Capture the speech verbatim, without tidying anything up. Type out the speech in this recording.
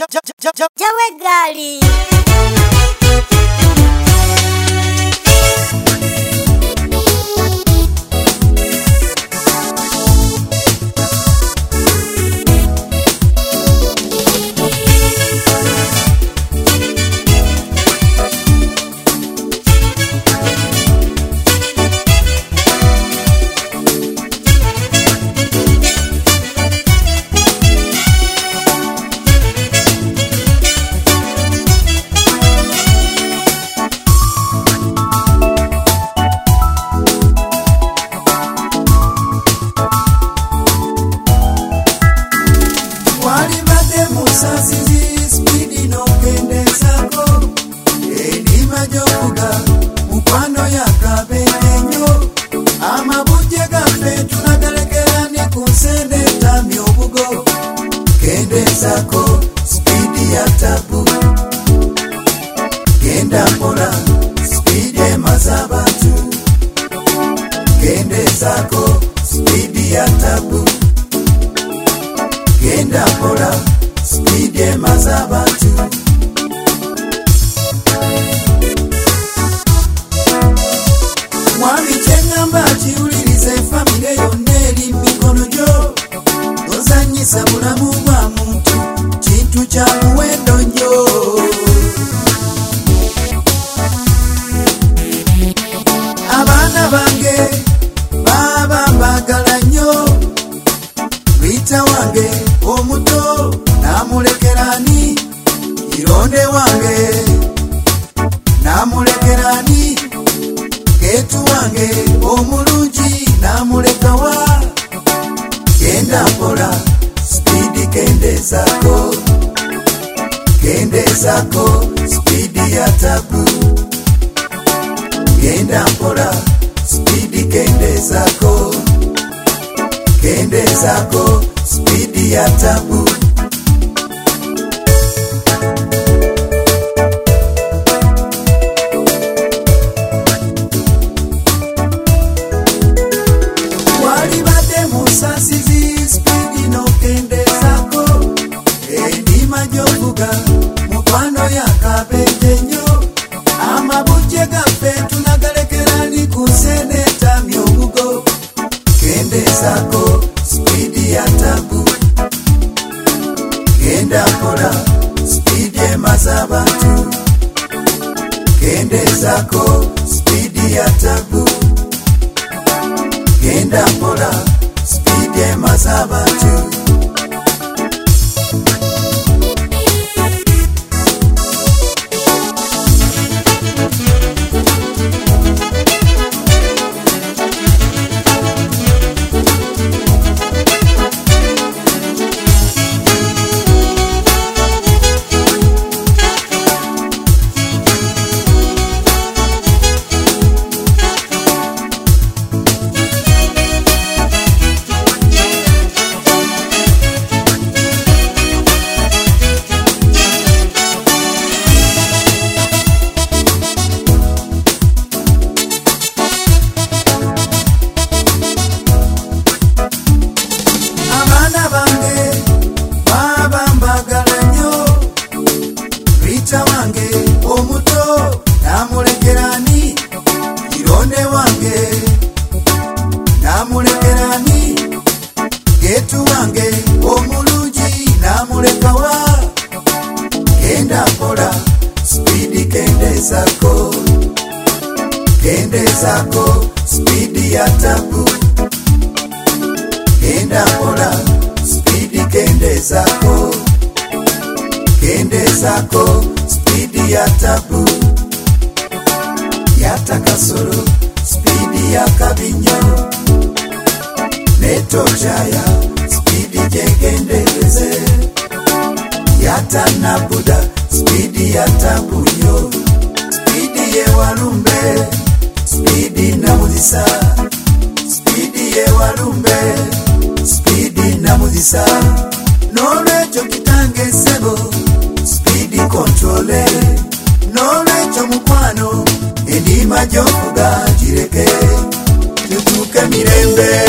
Jawe gali Sasisi speedi no kende sako Edi majoga Mukwano ya kabenenyo Amabuje gafe tunagalekera ni kunsende tami obugo Kende sako speedi ya tabu Kenda mpola speedi mazabatu Kende sako speedi ya tabu Kenda mpola Speedy mazabatu Mwami chengamba chiulirize familia yoneri mikono jo Ozanyisa bulamu bwa muntu Chintu cha muwendo njo Abana bange Baba mbagala nyo Rita wange omuto Namulekerani Ironde wange Namulekerani Ketu wange omulungi namulekawa Kenda mpola Speedy kende zako Kende zako Speedy ya tabu Kenda mpola Speedy kende zako Kende zako Speedy ya tabu Wali bade musasizi Speedy no kende zako Edi majovuga Mukwano ya kabenjenyo Amabuje gafe tunagalekerani kuseneta myobugo Kende zako Speedy ya tabu Kenda mpola Speedy mazabatu Kende zako Speedy ya tabu Kenda mpola Speedy mazabatu Rita wange omuto namulekerani Ironde wange namulekerani Getu wange omulungi namulekawa Kenda mpola Speedy kende zako Kende zako Speedy ya tabu Kenda mpola Speedy kende zako Kende zako Speedy ya tabu Yata kasoro Speedy ya kabinyo Neto jaya Speedy jegendeleze Yata nabuda Speedy ya tabu nyo Speedy ye walumbe Speedy na muzisa Speedy ye walumbe Speedy na muzisa Nolecho kitange sebo Speedy controle Nolecho mukwano Edi majofuga jireke Tutuke mirembe